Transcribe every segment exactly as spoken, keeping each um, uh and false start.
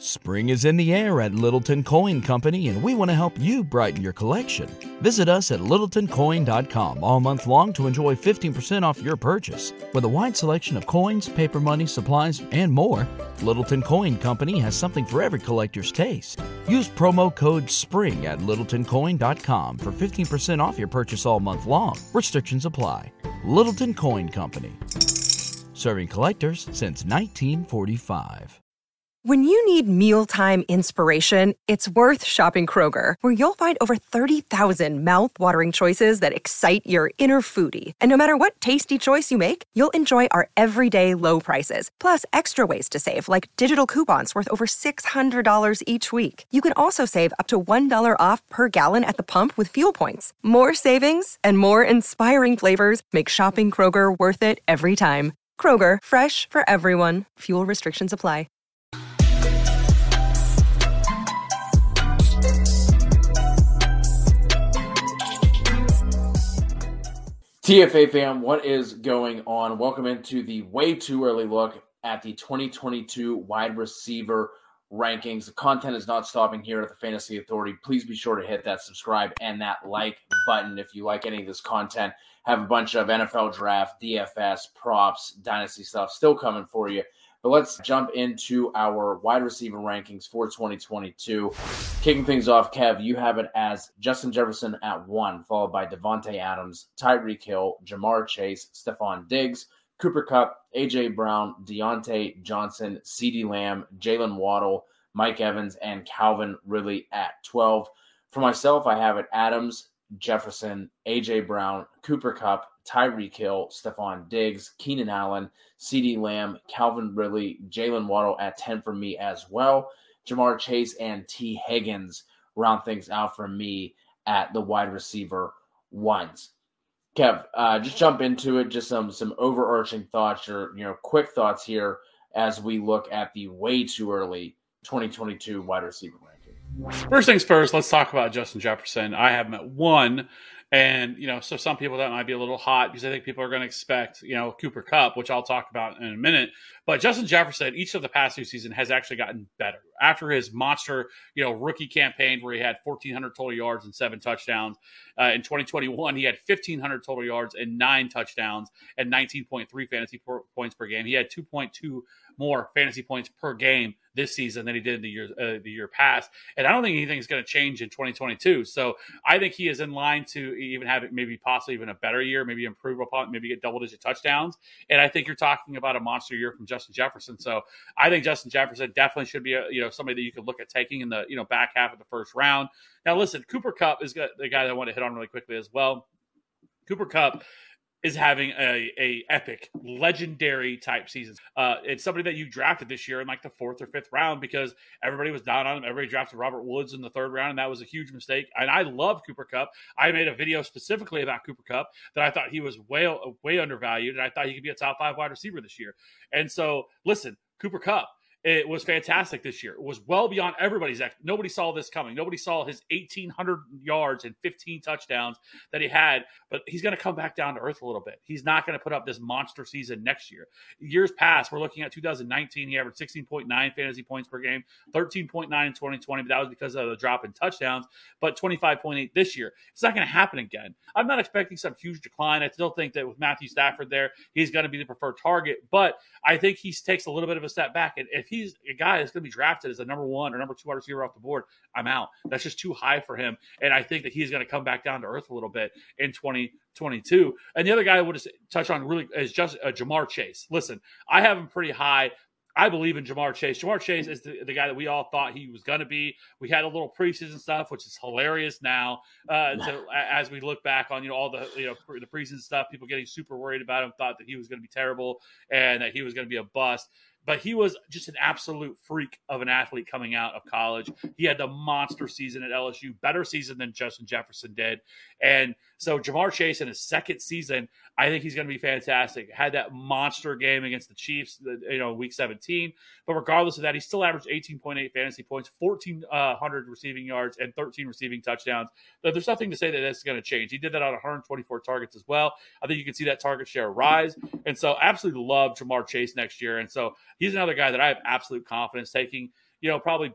Spring is in the air at Littleton Coin Company, and we want to help you brighten your collection. Visit us at littleton coin dot com all month long to enjoy fifteen percent off your purchase. With a wide selection of coins, paper money, supplies, and more, Littleton Coin Company has something for every collector's taste. Use promo code SPRING at littleton coin dot com for fifteen percent off your purchase all month long. Restrictions apply. Littleton Coin Company. Serving collectors since nineteen forty-five. When you need mealtime inspiration, it's worth shopping Kroger, where you'll find over thirty thousand mouth-watering choices that excite your inner foodie. And no matter what tasty choice you make, you'll enjoy our everyday low prices, plus extra ways to save, like digital coupons worth over six hundred dollars each week. You can also save up to one dollar off per gallon at the pump with fuel points. More savings and more inspiring flavors make shopping Kroger worth it every time. Kroger, fresh for everyone. Fuel restrictions apply. T F A fam, what is going on? Welcome into the way too early look at the twenty twenty-two wide receiver rankings. The content is not stopping here at the Fantasy Authority. Please be sure to hit that subscribe and that like button if you like any of this content. Have a bunch of N F L draft, D F S, props, dynasty stuff still coming for you. But let's jump into our wide receiver rankings for twenty twenty-two. Kicking things off, Kev, you have it as Justin Jefferson at one, followed by Devontae Adams, Tyreek Hill, Jamar Chase, Stephon Diggs, Cooper Kupp, A J Brown, Deontay Johnson, CeeDee Lamb, Jalen Waddle, Mike Evans, and Calvin Ridley at twelve. For myself, I have it Adams, Jefferson, A J Brown, Cooper Kupp, Tyreek Hill, Stephon Diggs, Keenan Allen, CeeDee Lamb, Calvin Ridley, Jalen Waddle at ten for me as well. Jamar Chase and T. Higgins round things out for me at the wide receiver ones. Kev, uh, just jump into it. Just some some overarching thoughts or you know quick thoughts here as we look at the way too early twenty twenty-two wide receiver ranking. First things first, let's talk about Justin Jefferson. I have him at one. And, you know, so some people that might be a little hot because I think people are going to expect, you know, Cooper Kupp, which I'll talk about in a minute. But Justin Jefferson, each of the past two seasons has actually gotten better. After his monster, you know, rookie campaign where he had fourteen hundred total yards and seven touchdowns. Uh, in twenty twenty-one, he had fifteen hundred total yards and nine touchdowns and nineteen point three fantasy po- points per game. He had two point two more fantasy points per game this season than he did in the year uh, the year past. And I don't think anything is going to change in twenty twenty-two. So I think he is in line to even have it maybe possibly even a better year, maybe improve upon, maybe get double-digit touchdowns. And I think you're talking about a monster year from Justin Jefferson. So I think Justin Jefferson definitely should be a, you know, somebody that you could look at taking in the, you know, back half of the first round. Now, listen, Cooper Kupp is the guy that I want to hit on really quickly as well. Cooper Kupp is having a, a epic, legendary type season. Uh, it's somebody that you drafted this year in like the fourth or fifth round because everybody was down on him. Everybody drafted Robert Woods in the third round, and that was a huge mistake. And I love Cooper Kupp. I made a video specifically about Cooper Kupp that I thought he was way, way undervalued, and I thought he could be a top five wide receiver this year. And so, listen, Cooper Kupp, it was fantastic this year. It was well beyond everybody's ex- – nobody saw this coming. Nobody saw his eighteen hundred yards and fifteen touchdowns that he had, but he's going to come back down to earth a little bit. He's not going to put up this monster season next year. Years past, we're looking at two thousand nineteen. He averaged sixteen point nine fantasy points per game, thirteen point nine in twenty twenty, but that was because of the drop in touchdowns, but twenty-five point eight this year. It's not going to happen again. I'm not expecting some huge decline. I still think that with Matthew Stafford there, he's going to be the preferred target, but I think he takes a little bit of a step back, and if he's a guy that's going to be drafted as a number one or number two wide receiver off the board, I'm out. That's just too high for him. And I think that he's going to come back down to earth a little bit in twenty twenty-two. And the other guy I would touch on really is just uh, Jamar Chase. Listen, I have him pretty high. I believe in Jamar Chase. Jamar Chase is the, the guy that we all thought he was going to be. We had a little preseason stuff, which is hilarious now. Uh, to, as we look back on, you know, all the, you know, the preseason stuff, people getting super worried about him, thought that he was going to be terrible and that he was going to be a bust. But he was just an absolute freak of an athlete coming out of college. He had the monster season at L S U, better season than Justin Jefferson did. And so Jamar Chase in his second season, I think he's going to be fantastic. Had that monster game against the Chiefs, you know, week seventeen. But regardless of that, he still averaged eighteen point eight fantasy points, fourteen hundred receiving yards, and thirteen receiving touchdowns. But there's nothing to say that that's going to change. He did that on one hundred twenty-four targets as well. I think you can see that target share rise. And so absolutely love Jamar Chase next year. And so he's another guy that I have absolute confidence taking, you know, probably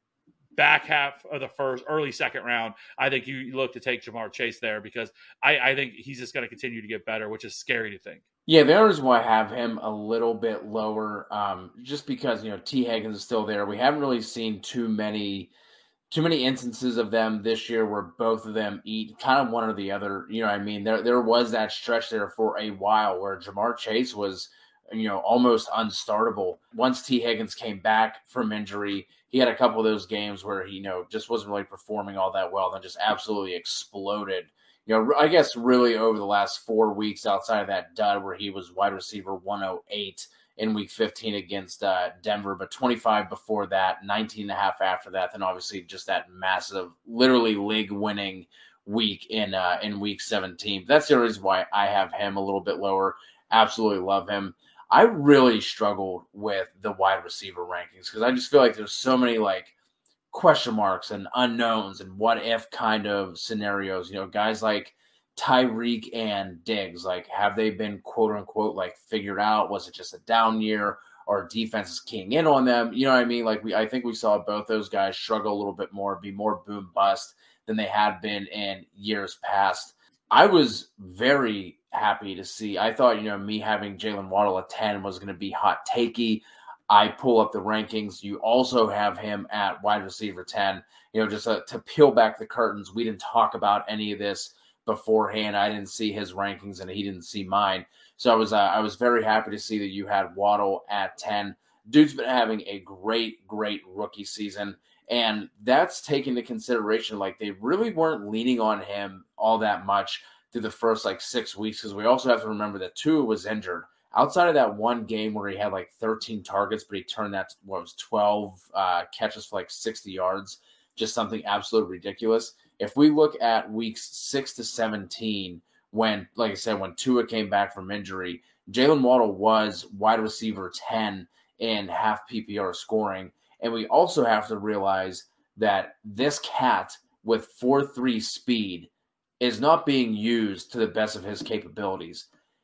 back half of the first, early second round. I think you look to take Ja'Marr Chase there because I, I think he's just going to continue to get better, which is scary to think. Yeah, the only reason why I have him a little bit lower, um, just because, you know, T. Higgins is still there. We haven't really seen too many too many instances of them this year where both of them eat kind of one or the other. You know what I mean? There there was that stretch there for a while where Ja'Marr Chase was, you know, almost unstartable. Once T. Higgins came back from injury, he had a couple of those games where he, you know, just wasn't really performing all that well, then just absolutely exploded. You know, I guess really over the last four weeks outside of that dud where he was wide receiver one oh eight in week fifteen against uh, Denver, but twenty-five before that, nineteen and a half after that, then obviously just that massive, literally league-winning week in uh, in week seventeen. That's the reason why I have him a little bit lower. Absolutely love him. I really struggled with the wide receiver rankings because I just feel like there's so many like question marks and unknowns and what if kind of scenarios. You know, guys like Tyreek and Diggs, like have they been quote unquote like figured out? Was it just a down year or defense is keying in on them? You know what I mean? Like we, I think we saw both those guys struggle a little bit more, be more boom bust than they had been in years past. I was very happy to see. I thought, you know, me having Jalen Waddle at ten was going to be hot takey. I pull up the rankings. You also have him at wide receiver ten. You know, just uh, to peel back the curtains, we didn't talk about any of this beforehand. I didn't see his rankings, and he didn't see mine. So I was uh, I was very happy to see that you had Waddle at ten. Dude's been having a great, great rookie season, and that's taken into consideration. Like they really weren't leaning on him all that much through the first like six weeks because we also have to remember that Tua was injured. Outside of that one game where he had like thirteen targets, but he turned that to what was twelve uh, catches for like sixty yards, just something absolutely ridiculous. If we look at weeks six to seventeen, when, like I said, when Tua came back from injury, Jalen Waddle was wide receiver ten in half P P R scoring. And we also have to realize that this cat with four three speed is not being used to the best of his capabilities.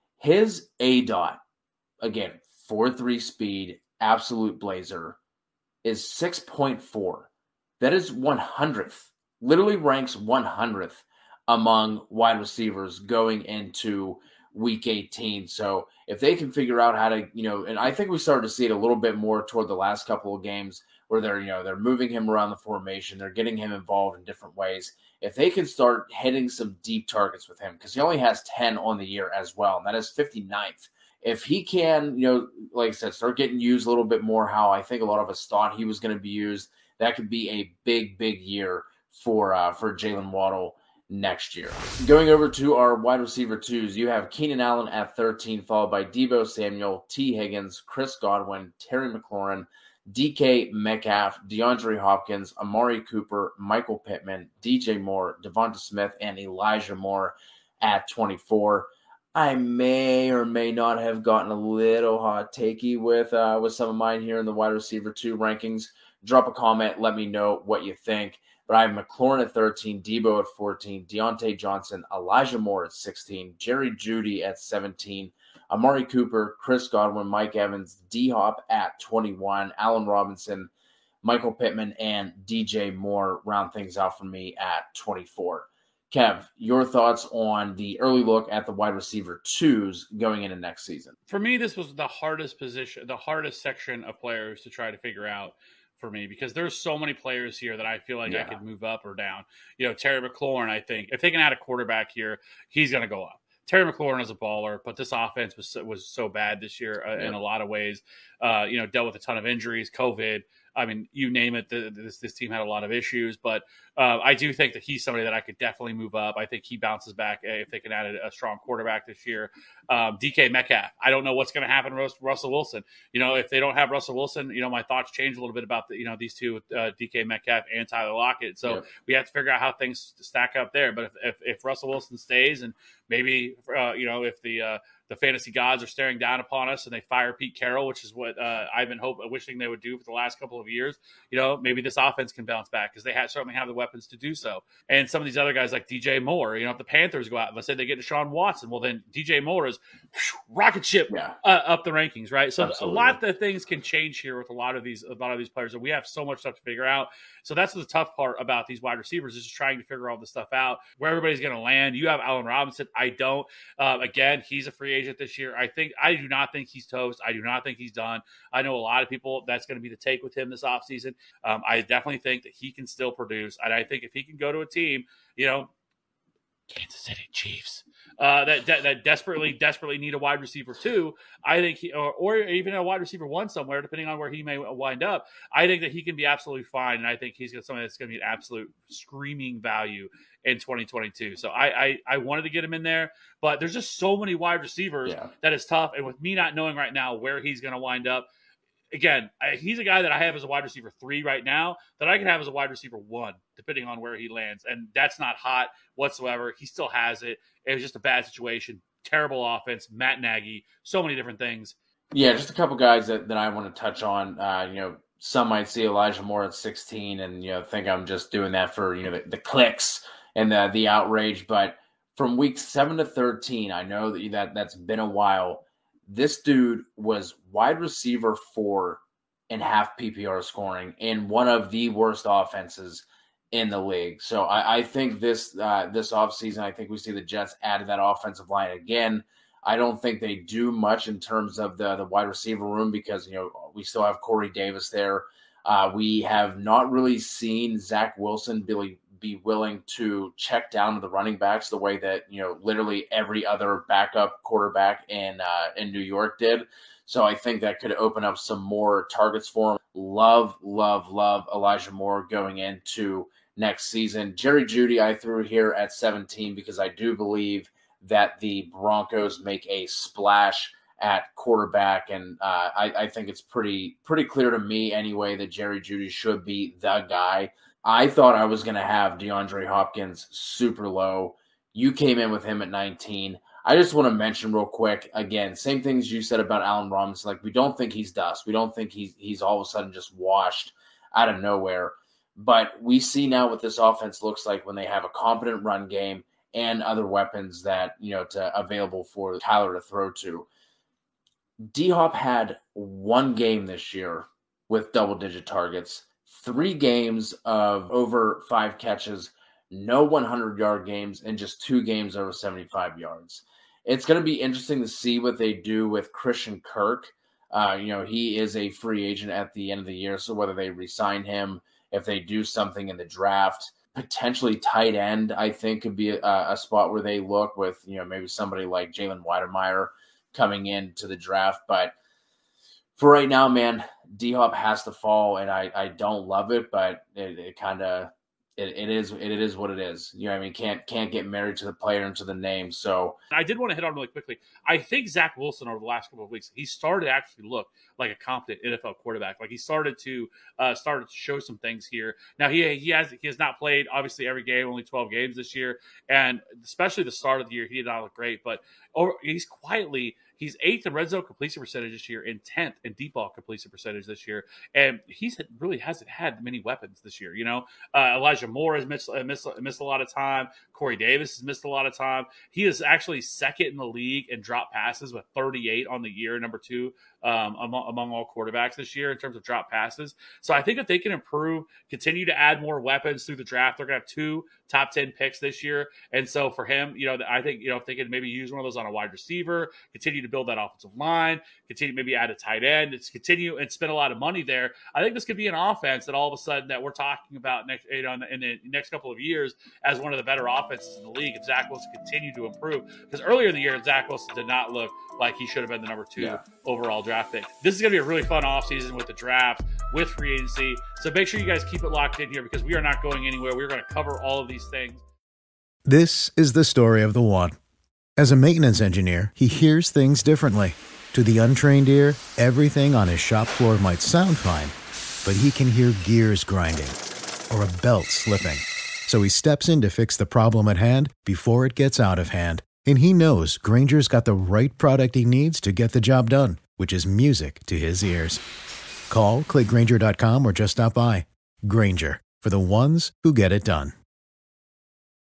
His A D O T, again, four three speed, absolute blazer, is six point four. That is one hundredth. Literally ranks one hundredth among wide receivers going into week eighteen. So if they can figure out how to, you know, and I think we started to see it a little bit more toward the last couple of games where they're, you know, they're moving him around the formation. They're getting him involved in different ways. If they can start hitting some deep targets with him, because he only has ten on the year as well, and that is fifty-ninth. If he can, you know, like I said, start getting used a little bit more how I think a lot of us thought he was going to be used, that could be a big, big year for uh, for Jalen Waddle next year. Going over to our wide receiver twos, you have Keenan Allen at thirteen, followed by Deebo Samuel, T. Higgins, Chris Godwin, Terry McLaurin, D K Metcalf, DeAndre Hopkins, Amari Cooper, Michael Pittman, D J Moore, Devonta Smith, and Elijah Moore at twenty-four. I may or may not have gotten a little hot takey with uh, with some of mine here in the wide receiver two rankings. Drop a comment, let me know what you think. But I have McLaurin at thirteen, Deebo at fourteen, Deontay Johnson, Elijah Moore at sixteen, Jerry Jeudy at seventeen, Amari Cooper, Chris Godwin, Mike Evans, D-Hop at twenty-one, Allen Robinson, Michael Pittman, and D J Moore round things out for me at twenty-four. Kev, your thoughts on the early look at the wide receiver twos going into next season? For me, this was the hardest position, the hardest section of players to try to figure out for me, because there's so many players here that I feel like yeah. I could move up or down. You know, Terry McLaurin, I think, if they can add a quarterback here, he's going to go up. Terry McLaurin is a baller, but this offense was was so bad this year uh, yeah. in a lot of ways. Uh, you know, dealt with a ton of injuries, COVID. I mean, you name it. The, this this team had a lot of issues, but uh, I do think that he's somebody that I could definitely move up. I think he bounces back if they can add a, a strong quarterback this year. Um, D K Metcalf. I don't know what's going to happen with Russell Wilson. You know, if they don't have Russell Wilson, you know, my thoughts change a little bit about the, you know, these two, uh, D K Metcalf and Tyler Lockett. So yeah. we have to figure out how things stack up there. But if if, if Russell Wilson stays, and maybe uh, you know, if the uh, the fantasy gods are staring down upon us and they fire Pete Carroll, which is what uh, I've been hoping, wishing they would do for the last couple of years, you know, maybe this offense can bounce back because they have, certainly have the weapons to do so. And some of these other guys like D J Moore, you know, if the Panthers go out and let's say they get Deshaun Watson, well, then D J Moore is whew, rocket ship yeah. uh, up the rankings, right? So Absolutely. a lot of things can change here with a lot of these, a lot of these players, and we have so much stuff to figure out. So that's the tough part about these wide receivers is just trying to figure all this stuff out, where everybody's going to land. You have Allen Robinson. I don't. Um, again, he's a free agent this year. I think I do not think he's toast. I do not think he's done. I know a lot of people that's going to be the take with him this offseason. Um, I definitely think that he can still produce, and I think if he can go to a team, you know, Kansas City Chiefs, uh, that, that that desperately, desperately need a wide receiver too. I think he, or, or even a wide receiver one somewhere, depending on where he may wind up. I think that he can be absolutely fine, and I think he's got something that's going to be an absolute screaming value in twenty twenty-two. So I, I I wanted to get him in there, but there's just so many wide receivers yeah. that is tough, and with me not knowing right now where he's going to wind up. Again, I, he's a guy that I have as a wide receiver three right now that I can have as a wide receiver one, depending on where he lands. And that's not hot whatsoever. He still has it. It was just a bad situation. Terrible offense. Matt Nagy. So many different things. Yeah, just a couple guys that, that I want to touch on. Uh, you know, some might see Elijah Moore at sixteen and, you know, think I'm just doing that for, you know, the, the clicks and the, the outrage. But from week seven to thirteen, I know that, that that's been a while. This dude was wide receiver four in half P P R scoring in one of the worst offenses in the league. So I, I think this uh, this offseason, I think we see the Jets added that offensive line again. I don't think they do much in terms of the, the wide receiver room because, you know, we still have Corey Davis there. Uh, we have not really seen Zach Wilson really be willing to check down to the running backs the way that, you know, literally every other backup quarterback in uh, in New York did. So I think that could open up some more targets for him. Love, love, love Elijah Moore going into next season. Jerry Jeudy I threw here at seventeen because I do believe that the Broncos make a splash at quarterback, and uh, I, I think it's pretty pretty clear to me anyway that Jerry Jeudy should be the guy. I thought I was going to have DeAndre Hopkins super low. You came in with him at nineteen. I just want to mention real quick, again, same things you said about Allen Robinson. Like, we don't think he's dust. We don't think he's, he's all of a sudden just washed out of nowhere. But we see now what this offense looks like when they have a competent run game and other weapons that, you know, to available for Tyler to throw to. D-Hop had one game this year with double-digit targets, three games of over five catches, no hundred-yard games, and just two games over seventy-five yards. It's going to be interesting to see what they do with Christian Kirk. Uh, you know, he is a free agent at the end of the year, so whether they re-sign him, if they do something in the draft, potentially tight end, I think, could be a, a spot where they look with, you know, maybe somebody like Jalen Weidemeyer coming into the draft. But for right now, man, D-Hop has to fall, and I, I don't love it, but it, it kind of it, it is it, it is what it is. You know what I mean? Can't can't get married to the player and to the name. So I did want to hit on really quickly. I think Zach Wilson over the last couple of weeks, he started to actually look like a competent N F L quarterback. Like he started to uh, started to show some things here. Now he he has he has not played obviously every game, only twelve games this year, and especially the start of the year, he did not look great. But over, he's quietly. He's eighth in red zone completion percentage this year and tenth in deep ball completion percentage this year. And he's really hasn't had many weapons this year. You know, uh, Elijah Moore has missed, uh, missed, missed a lot of time. Corey Davis has missed a lot of time. He is actually second in the league in drop passes with thirty-eight on the year, number two um, among, among all quarterbacks this year in terms of drop passes. So I think if they can improve, continue to add more weapons through the draft, they're going to have two top ten picks this year. And so for him, you know, I think, you know, if they could maybe use one of those on a wide receiver, continue to build that offensive line, continue maybe add a tight end, it's continue and spend a lot of money there. I think this could be an offense that all of a sudden that we're talking about next, you know, in the, in the next couple of years as one of the better offenses in the league if Zach Wilson continue to improve. Because earlier in the year, Zach Wilson did not look like he should have been the number two yeah. overall draft pick. This is going to be a really fun offseason with the draft, with free agency. So make sure you guys keep it locked in here because we are not going anywhere. We're going to cover all of these things. This is the story of the one. As a maintenance engineer, he hears things differently. To the untrained ear, everything on his shop floor might sound fine, but he can hear gears grinding or a belt slipping. So he steps in to fix the problem at hand before it gets out of hand. And he knows Granger's got the right product he needs to get the job done, which is music to his ears. Call, click Granger dot com, or just stop by. Granger, for the ones who get it done.